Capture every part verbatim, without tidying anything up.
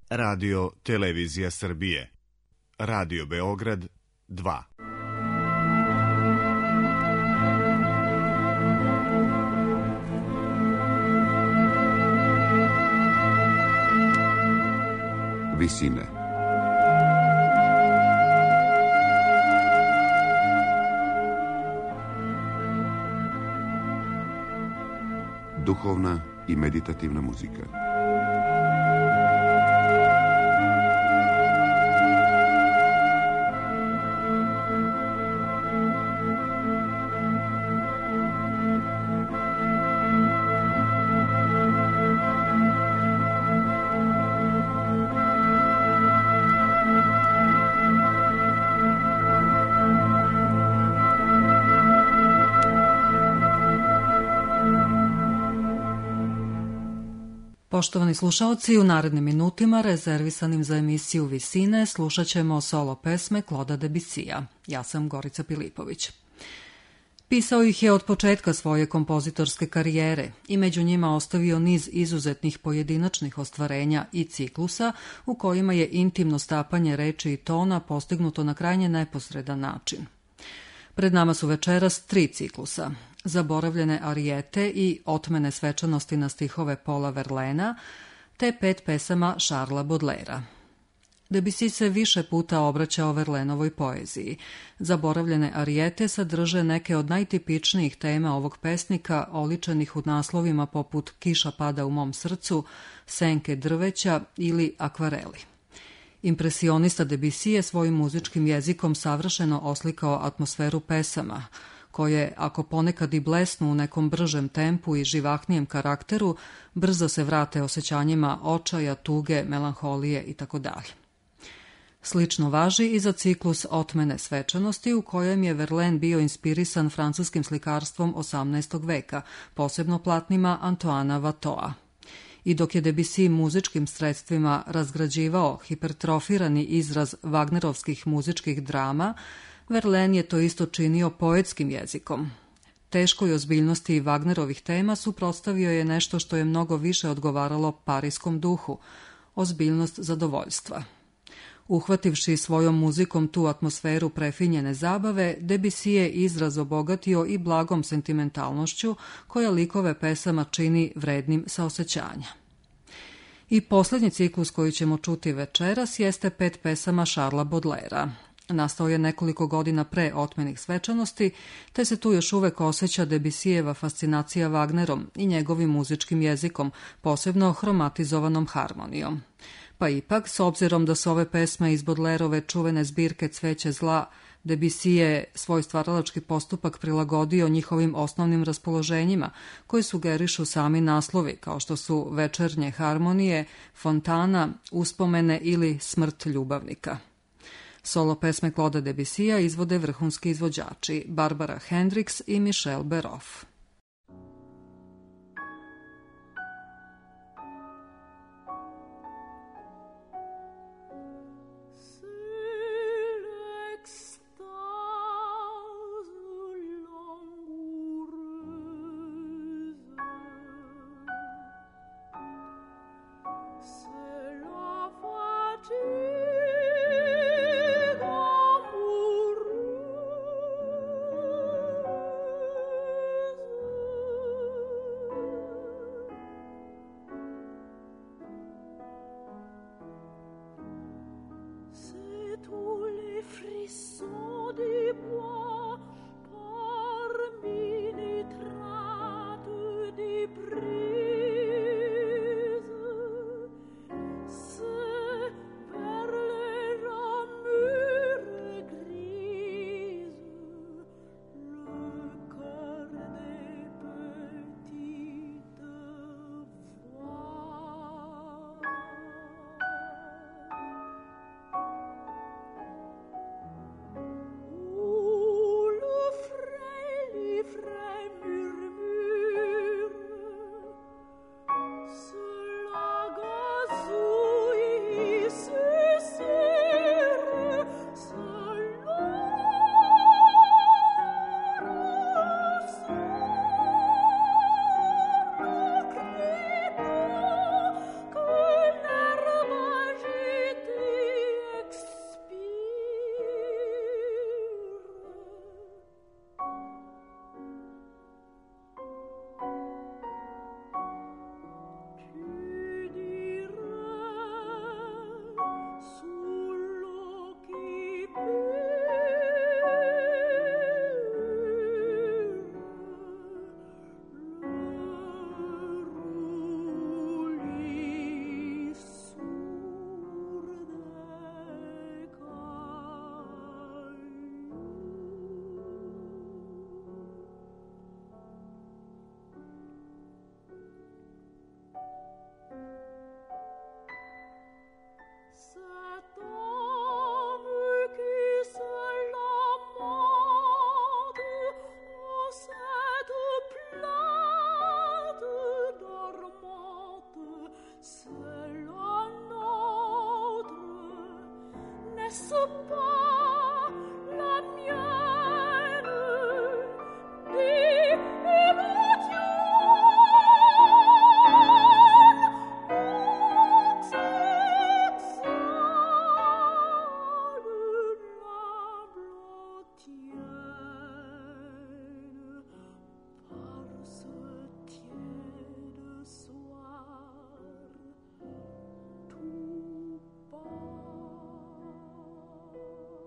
Radio Televizija Srbije. Radio Beograd dva. Visine. Duhovna i meditativna muzika. Poštovani slušaoci, u narednim minutima rezervisanim za emisiju Visine slušat ćemo solo pesme Claude'a Debussija. Ja sam Gorica Pilipović. Pisao ih je od početka svoje kompozitorske karijere i među njima ostavio niz izuzetnih pojedinačnih ostvarenja i ciklusa u kojima je intimno stapanje reči i tona postignuto na krajnje neposredan način. Pred nama su večeras tri ciklusa: Zaboravljene arijete i Otmene svečanosti na stihove Paula Verlaina, te pet pesama Charlesa Baudelairea. Debussy se više puta obraćao Verlainovoj poeziji. Zaboravljene arijete sadrže neke od najtipičnijih tema ovog pesnika, oličenih u naslovima poput Kiša pada u mom srcu, Senke drveća ili Akvareli. Impresionista Debussy je svojim muzičkim jezikom savršeno oslikao atmosferu pesama, koje, ako ponekad i blesnu u nekom bržem tempu i živahnijem karakteru, brzo se vrate osjećanjima očaja, tuge, melanholije itd. Slično važi i za ciklus Otmene svečanosti, u kojem je Verlaine bio inspirisan francuskim slikarstvom osamnaestog veka, posebno platnima Antoana Watteaua. I dok je Debussy muzičkim sredstvima razgrađivao hipertrofirani izraz Wagnerovskih muzičkih drama, Verlaine je to isto činio poetskim jezikom. Teškoj ozbiljnosti Wagnerovih tema suprotstavio je nešto što je mnogo više odgovaralo parijskom duhu, ozbiljnost zadovoljstva. Uhvativši svojom muzikom tu atmosferu prefinjene zabave, Debussy je izraz obogatio i blagom sentimentalnošću koja likove pesama čini vrednim saosećanja. I posljednji ciklus koji ćemo čuti večeras jeste pet pesama Charlesa Baudelairea. Nastao je nekoliko godina pre Otmenih svečanosti, te se tu još uvek osjeća Debussyjeva fascinacija Wagnerom i njegovim muzičkim jezikom, posebno hromatizovanom harmonijom. Pa ipak, s obzirom da su ove pesme iz Baudelaireove čuvene zbirke Cveće zla, Debussy je svoj stvaralački postupak prilagodio njihovim osnovnim raspoloženjima, koji sugerišu sami naslovi, kao što su Večernje harmonije, Fontana, Uspomene ili Smrt ljubavnika. Solo pesme Claude'a Debussija izvode vrhunski izvođači Barbara Hendricks i Michel Beroff. Amoureuse Tout bas.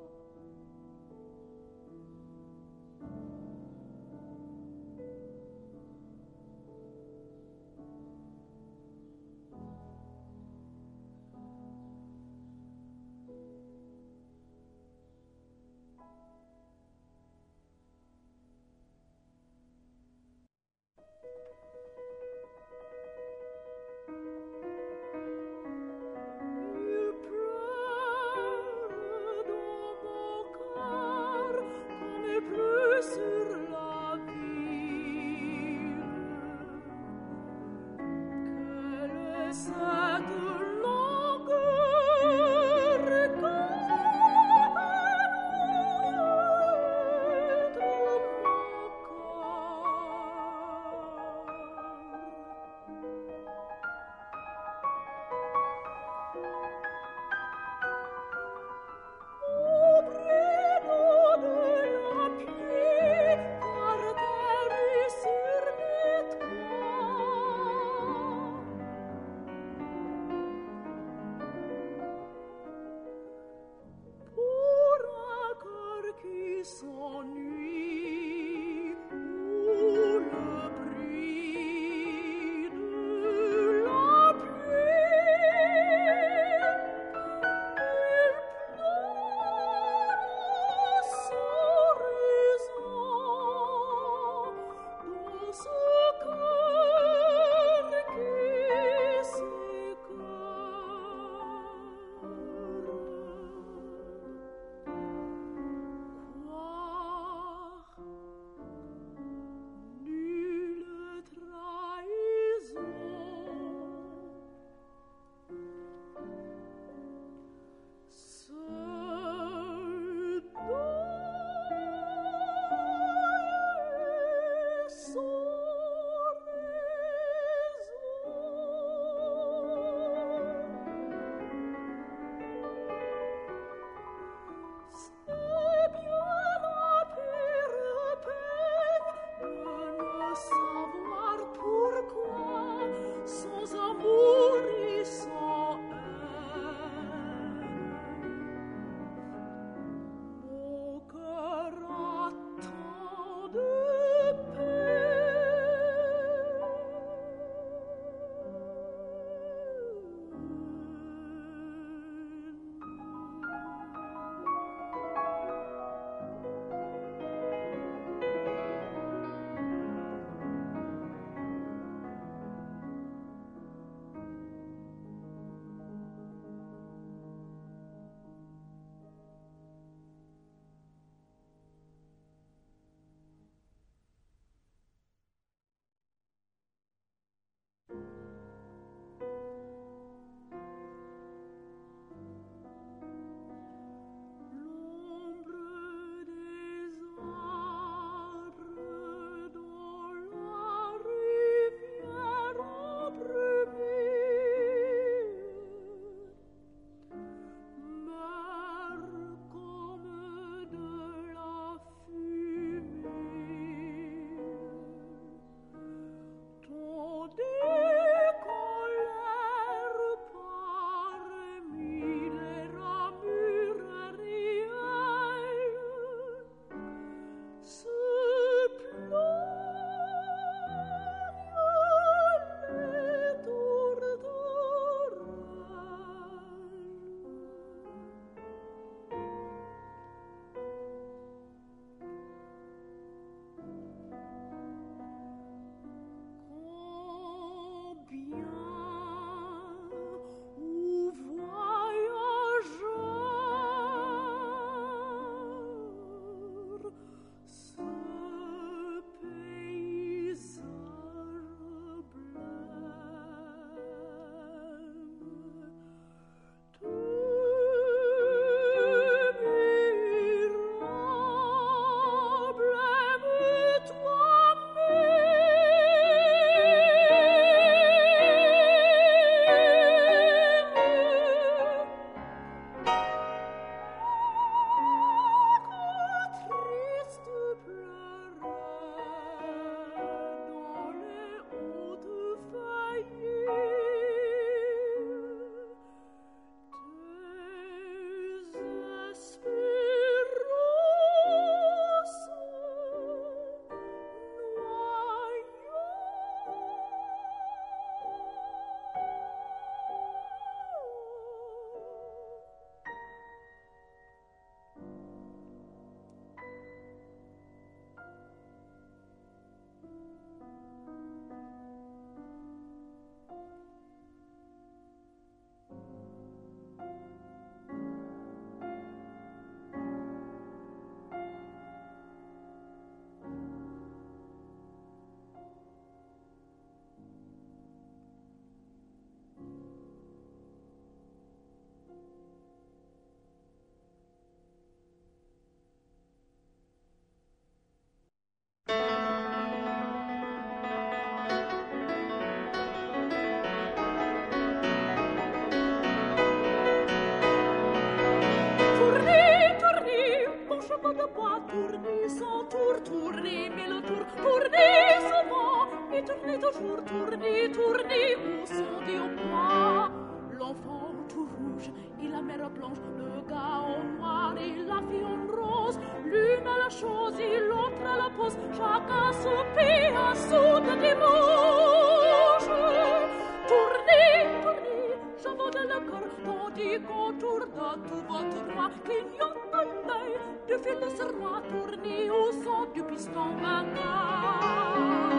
tour, tournez, mais le tour, tournez souvent, et tournez toujours, tournez, tournez, où sont des au bois. L'enfant tout rouge et la mère blanche, le gars en noir et la fille en rose, l'une à la chose et l'autre à la pose, chacun se paie un sou de dimanche. Tournez, tournez, j'avance le corps, tandis qu'autour de tout votre roi clignote l'œil du fil de ce roi, tournez au son du piston vainqueur.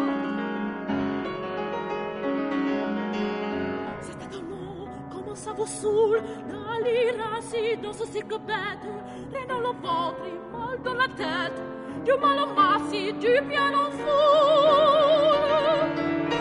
C'est étonnant comment ça vous saoule d'aller ainsi dans ce cirque bête, les dans le ventre et mal dans la tête, du mal en masse et du bien en foule.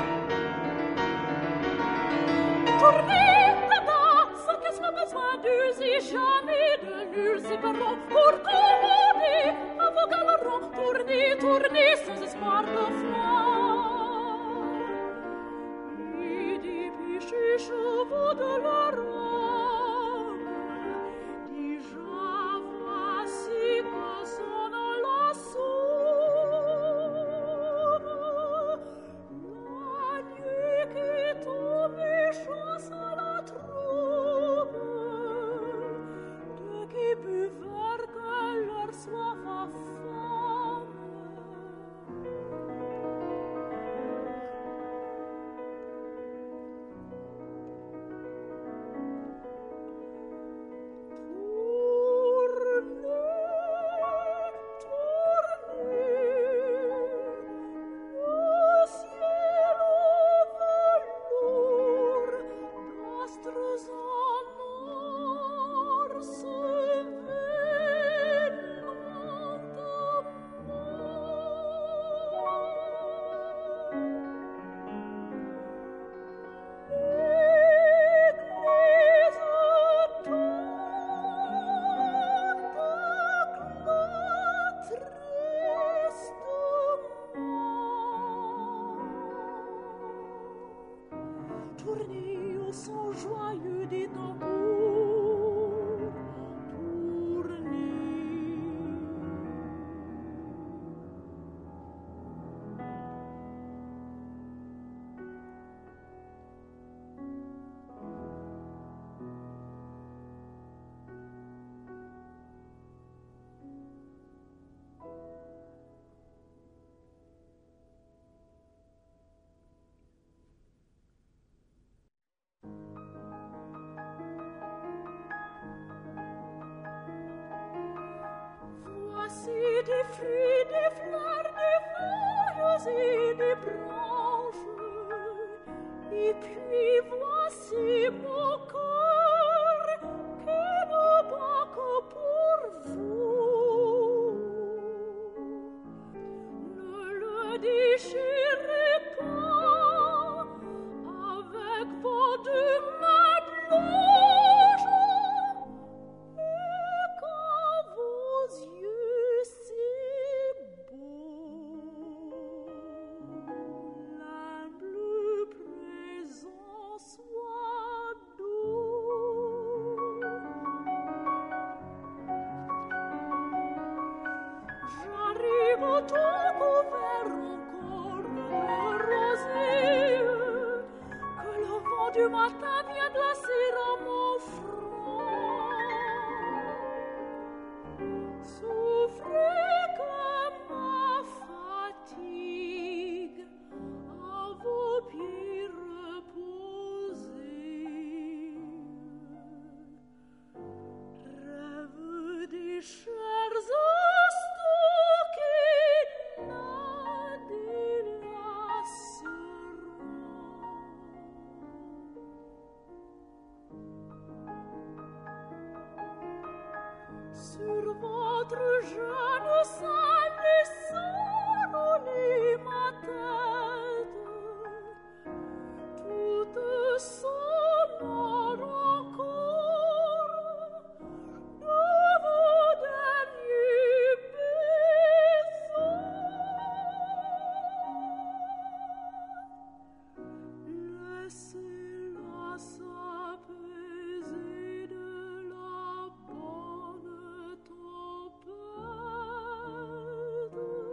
Tournez, dada, sans qu'il soit besoin d'user jamais de nuls séparants pour commander à vos galerons. Tournez, tournez sans espoir de foi. Et des péchés chevaux de la Rome, déjà voici que sonne la somme. La nuit qui tombe chasse à la troupe de qui buveurs que leur soif affame. Tournez au son joyeux des tambours, tournez. Voici des fruits, des fleurs, des feuilles et des branches, et puis voici mon cœur qui ne bat que pour vous. Ne le déchirez pas avec vos deux mains blanches, et quand vos yeux si beaux, l'humble présent soit doux. J'arrive au tout couvert encore de rosée, que le vent du matin vient glacer à mon front. Souffrez comme ma fatigue à vos pieds reposés. Rêve des chers instants qui la délaceront. Sur votre jeune sein descend ma tête, toute sonore encore de vos derniers baisers. Laissez-la s'apaiser de la bonne tempête.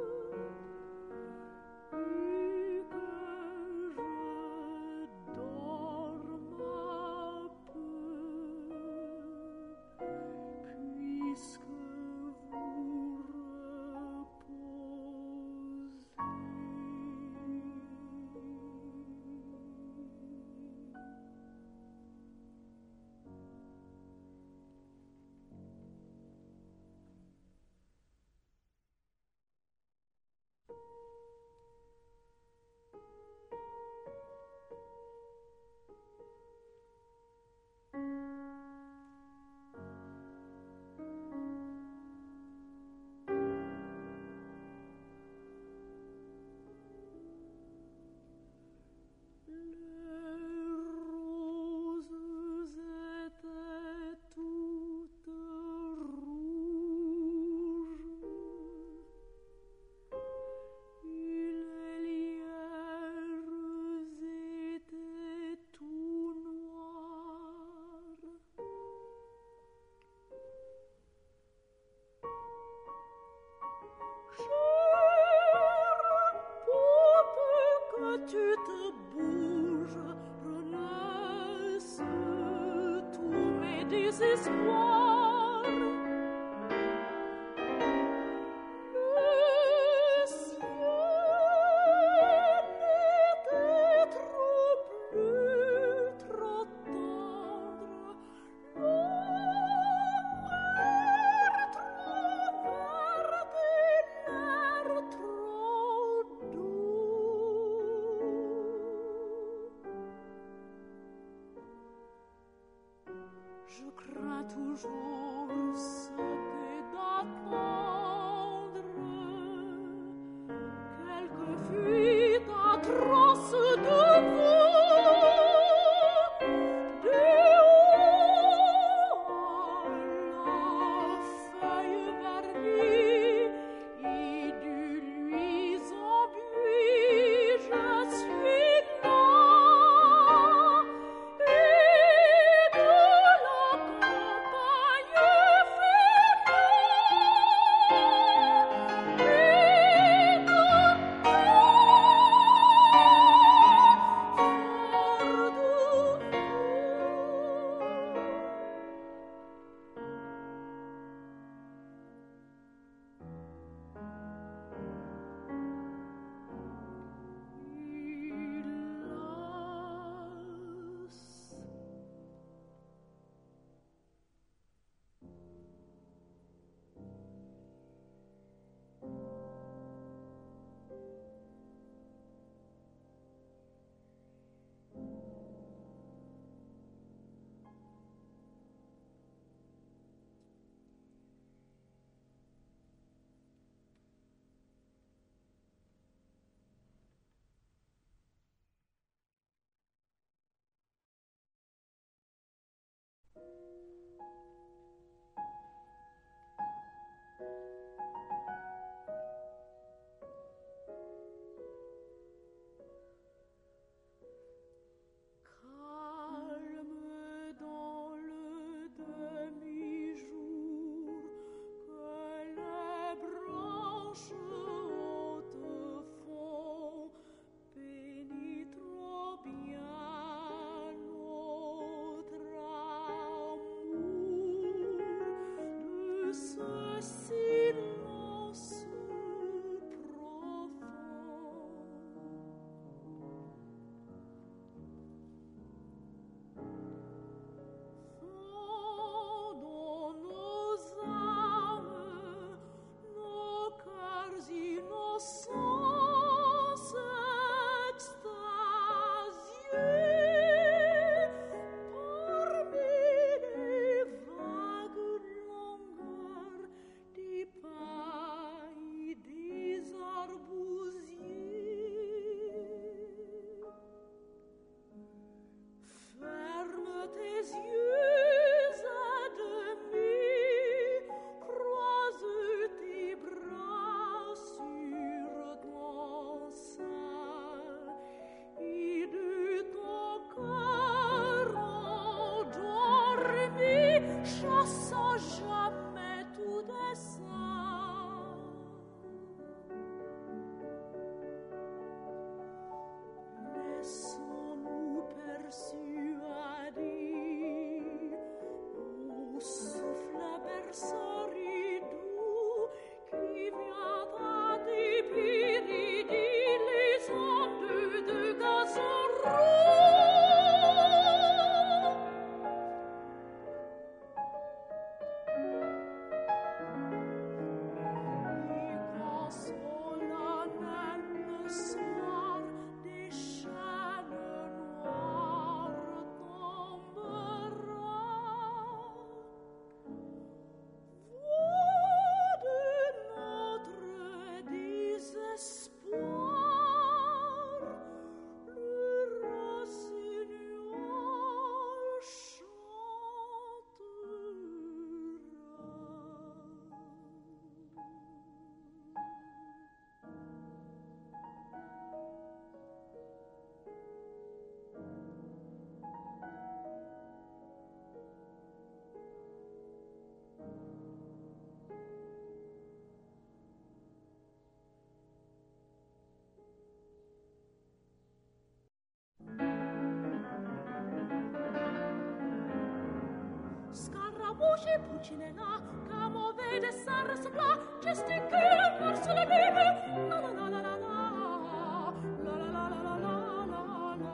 bouche et Pulcinella, comme vede ça ressembla, gesticule verso la neve, la la la la la la, la la la la la la la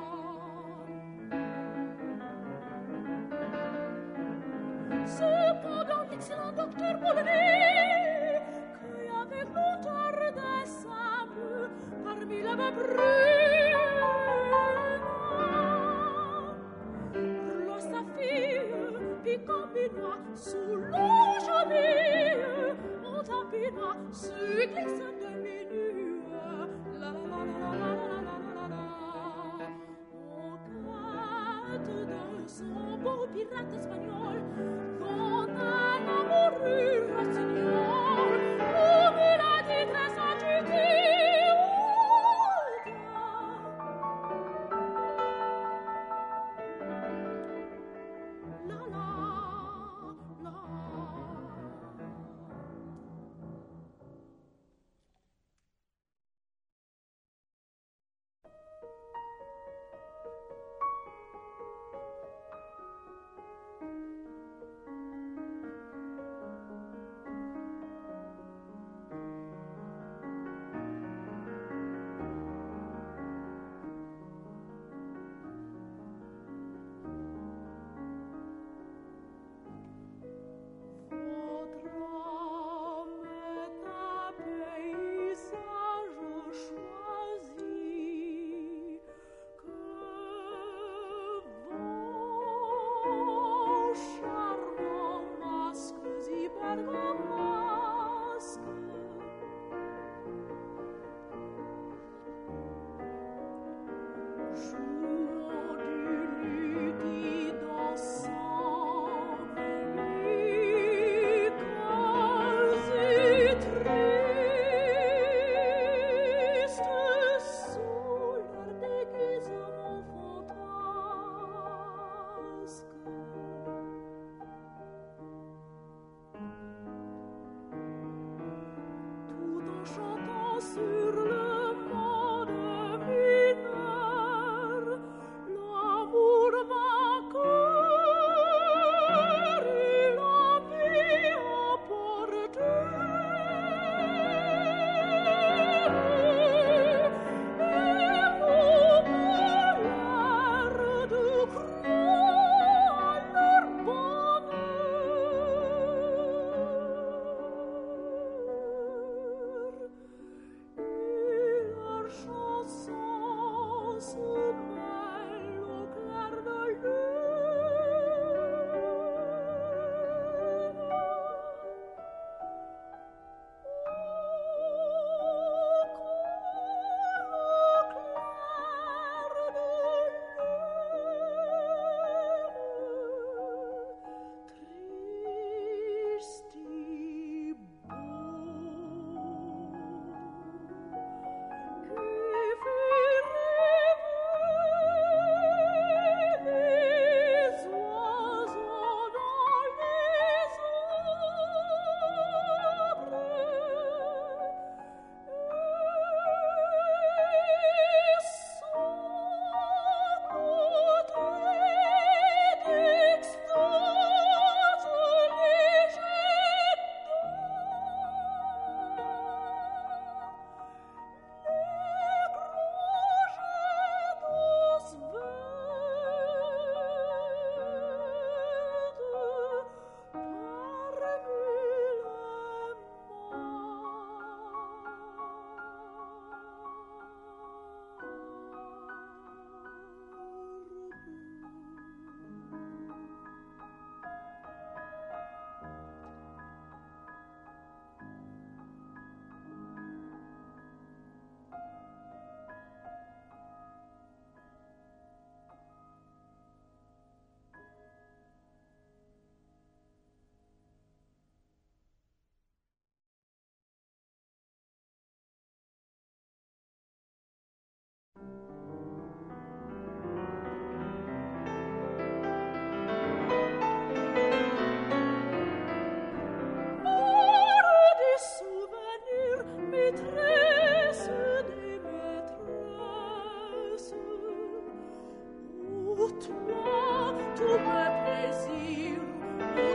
la. Cependant l'excellent docteur Polonais, qui avec longtemps redescendu parmi la brune, sa fille, piquant binois sous l'eau jaunée, on tapinois, se glissant de minuit, la la la la la la la la la. On carte de son beau pirate espagnol, dont un amoureux rossignol, où il a dit très agité,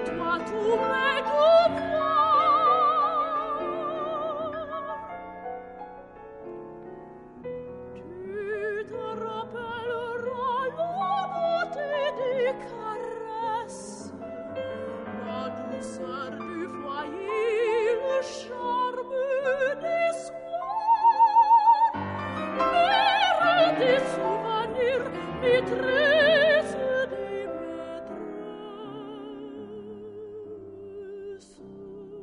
toi tout mes devoirs. Tu te rappelleras la beauté des caresses, la douceur du foyer, le charme des soirs, mère des souvenirs, maîtresse des maîtresses.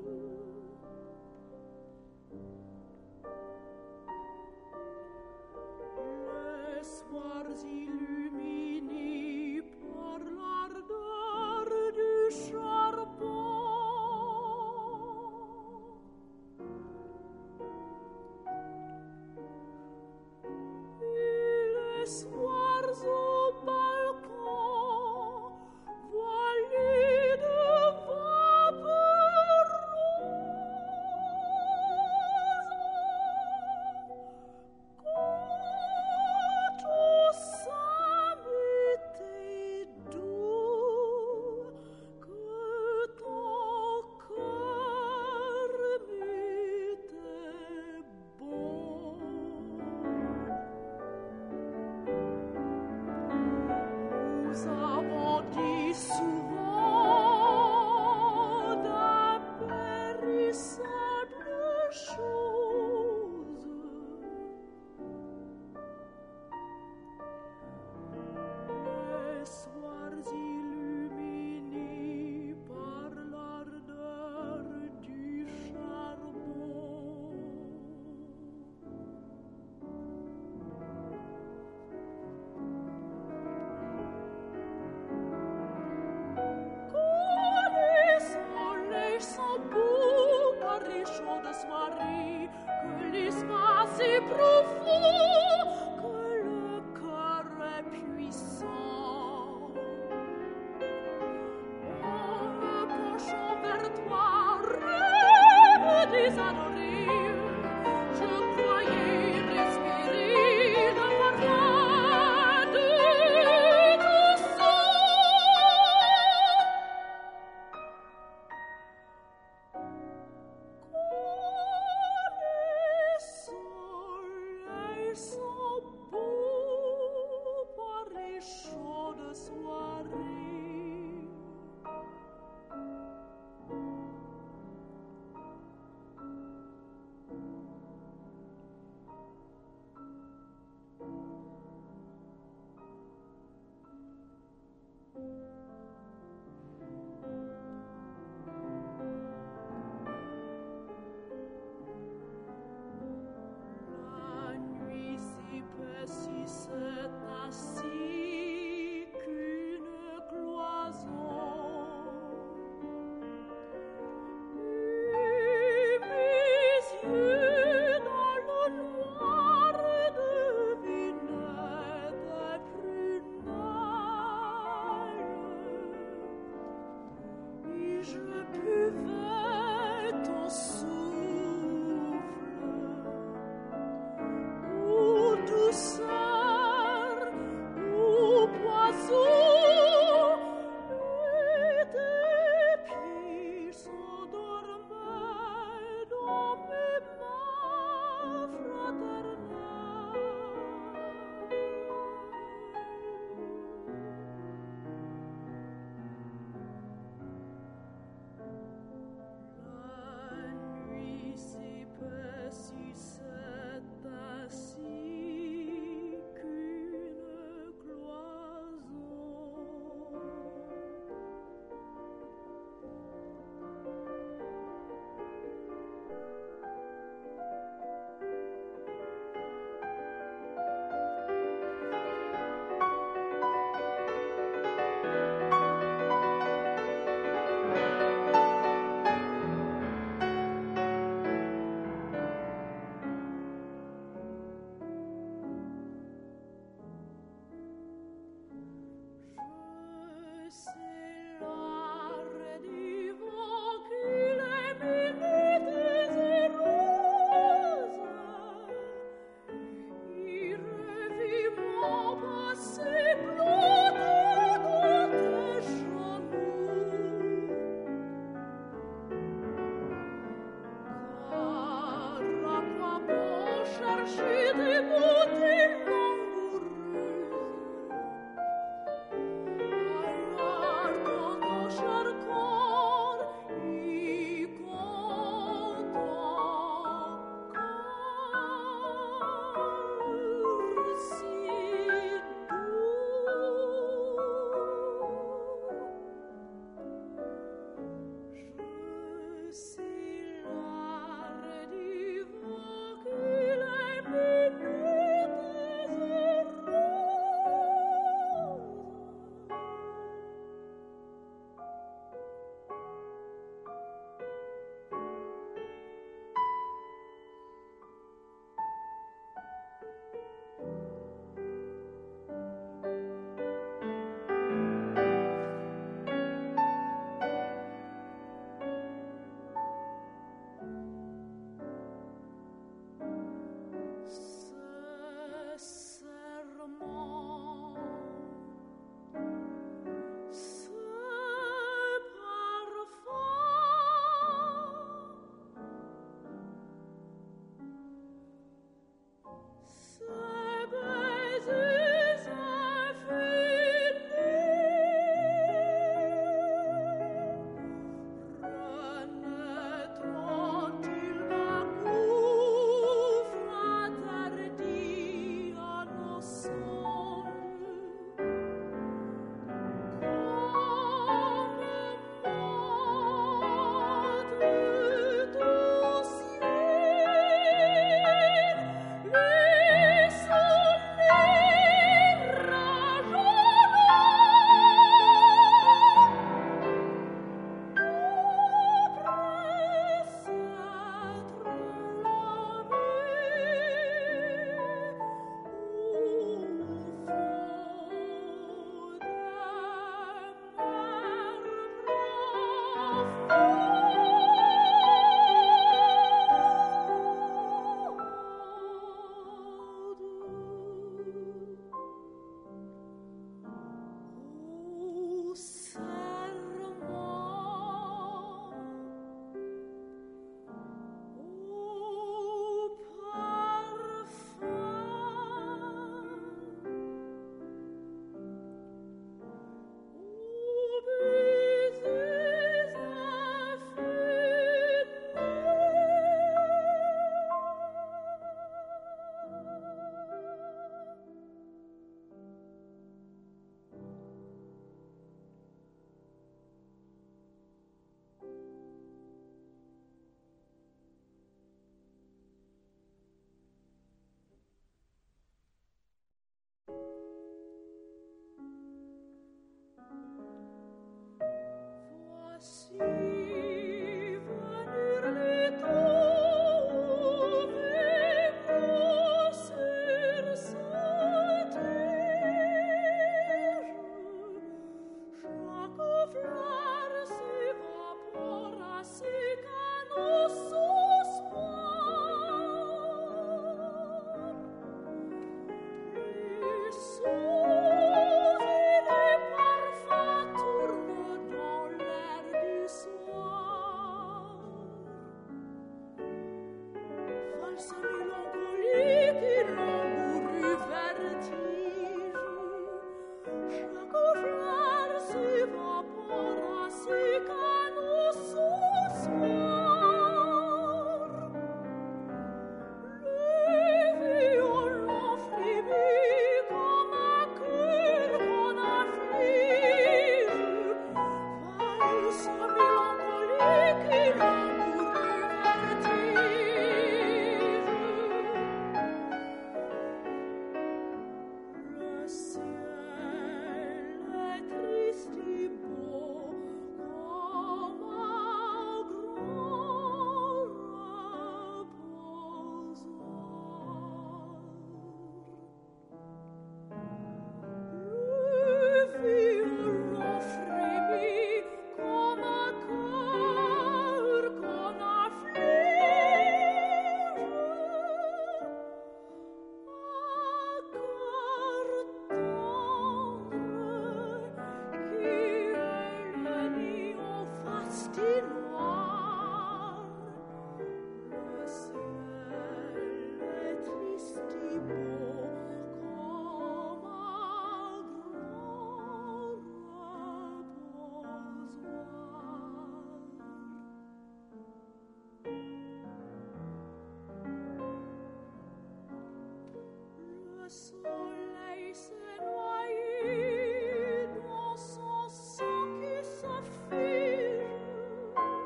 Soleil s'est noyé dans son sang qui s'affiche.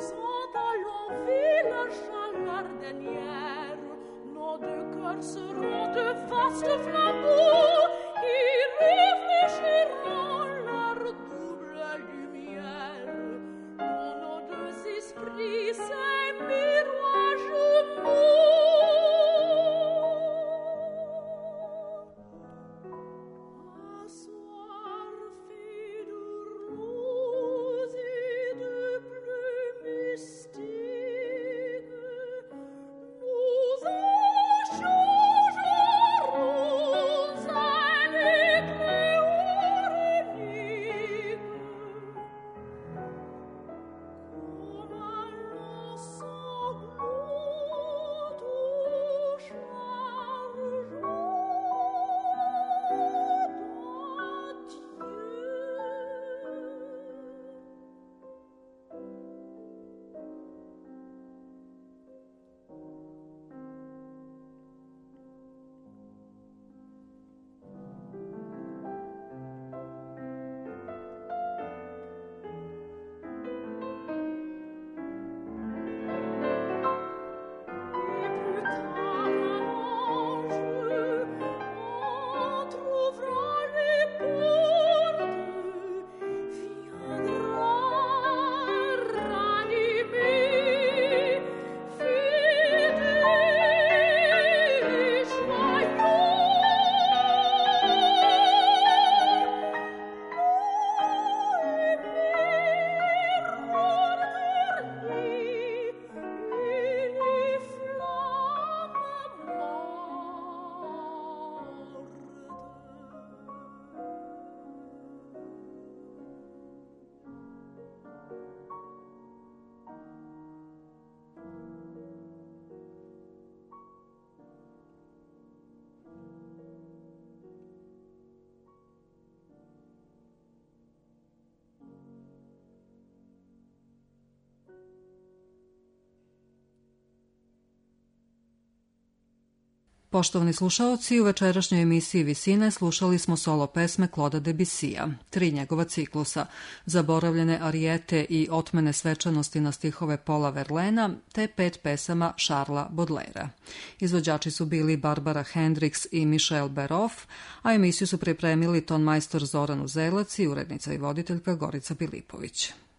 sont allons village à l'Ardenière, nos deux cœurs seront de vastes flambeaux qui réfléchiront leur double lumière. Dans nos deux esprits, ces miroirs jumeaux. Poštovani slušaoci, u večerašnjoj emisiji Visine slušali smo solo pesme Claude'a Debussija, tri njegova ciklusa, Zaboravljene arijete i Otmene svečanosti na stihove Paula Verlaina, te pet pesama Charlesa Baudelairea. Izvođači su bili Barbara Hendricks i Michel Beroff, a emisiju su pripremili tonmajstor Zoran Uzelac i urednica i voditeljka Gorica Pilipović.